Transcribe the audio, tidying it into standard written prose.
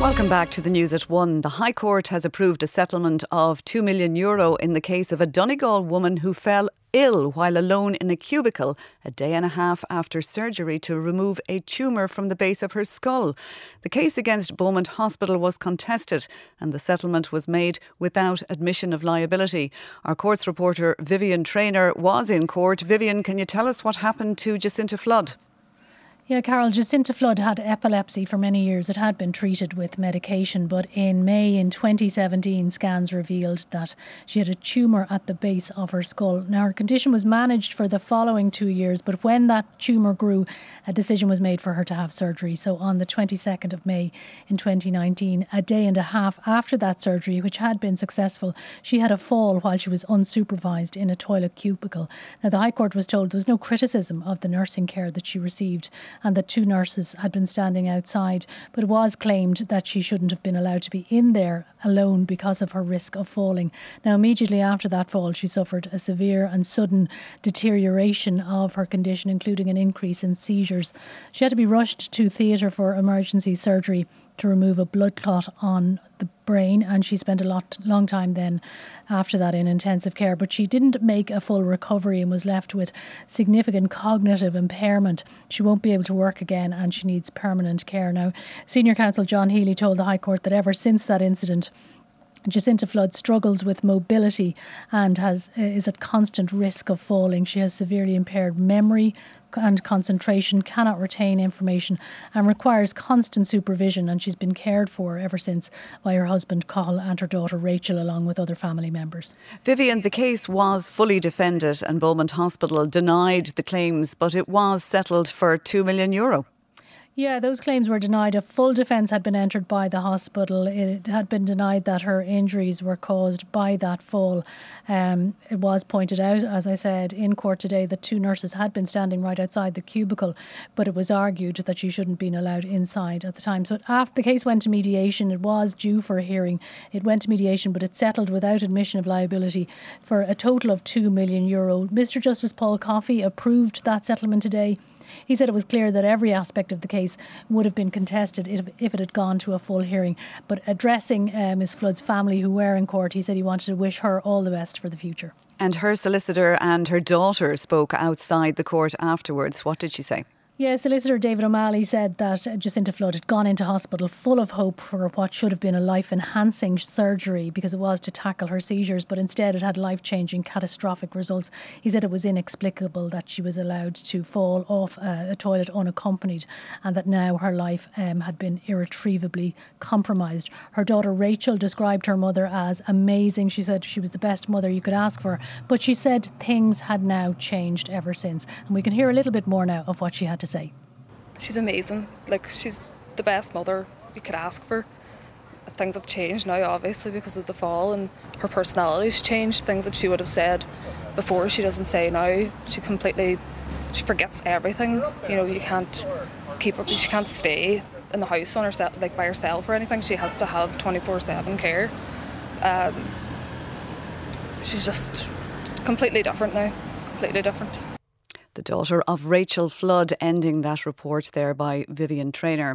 Welcome back to the News at 1. The High Court has approved a settlement of €2 million in the case of a Donegal woman who fell ill while alone in a cubicle a day and a half after surgery to remove a tumour from the base of her skull. The case against Beaumont Hospital was contested and the settlement was made without admission of liability. Our courts reporter Vivian Traynor was in court. Vivian, can you tell us what happened to Jacinta Flood? Yeah, Carol, Jacinta Flood had epilepsy for many years. It had been treated with medication, but in May in 2017, scans revealed that she had a tumour at the base of her skull. Now, her condition was managed for the following 2 years, but when that tumour grew, a decision was made for her to have surgery. So on the 22nd of May in 2019, a day and a half after that surgery, which had been successful, she had a fall while she was unsupervised in a toilet cubicle. Now, the High Court was told there was no criticism of the nursing care that she received, and that 2 nurses had been standing outside, but it was claimed that she shouldn't have been allowed to be in there alone because of her risk of falling. Now, immediately after that fall, she suffered a severe and sudden deterioration of her condition, including an increase in seizures. She had to be rushed to theatre for emergency surgery to remove a blood clot on the brain, and she spent a long time then after that in intensive care, but she didn't make a full recovery and was left with significant cognitive impairment. She won't be able to work again and she needs permanent care. Now, Senior Counsel John Healy told the High Court that ever since that incident, Jacinta Flood struggles with mobility and is at constant risk of falling. She has severely impaired memory and concentration, cannot retain information and requires constant supervision, and she's been cared for ever since by her husband Cathal and her daughter Rachel, along with other family members. Vivian, the case was fully defended and Beaumont Hospital denied the claims, but it was settled for €2 million. Yeah, those claims were denied. A full defence had been entered by the hospital. It had been denied that her injuries were caused by that fall. It was pointed out, as I said, in court today that 2 nurses had been standing right outside the cubicle, but it was argued that she shouldn't have been allowed inside at the time. So after the case went to mediation, it was due for a hearing. It went to mediation, but it settled without admission of liability for a total of €2 million. Mr Justice Paul Coffey approved that settlement today. He said it was clear that every aspect of the case would have been contested if it had gone to a full hearing. But addressing Ms Flood's family who were in court, he said he wanted to wish her all the best for the future. And her solicitor and her daughter spoke outside the court afterwards. What did she say? Yeah, Solicitor David O'Malley said that Jacinta Flood had gone into hospital full of hope for what should have been a life-enhancing surgery because it was to tackle her seizures, but instead it had life-changing catastrophic results. He said it was inexplicable that she was allowed to fall off a toilet unaccompanied and that now her life had been irretrievably compromised. Her daughter Rachel described her mother as amazing. She said she was the best mother you could ask for, but she said things had now changed ever since. And we can hear a little bit more now of what she had to say. She's amazing. She's the best mother you could ask for. Things have changed now, obviously, because of the fall, and her personality's changed. Things that she would have said before, she doesn't say now. She forgets everything. You know, you can't keep her. She can't stay in the house on herself, by herself or anything. She has to have 24/7 care. She's just completely different now. Completely different. The daughter of Rachel Flood, ending that report there by Vivian Traynor.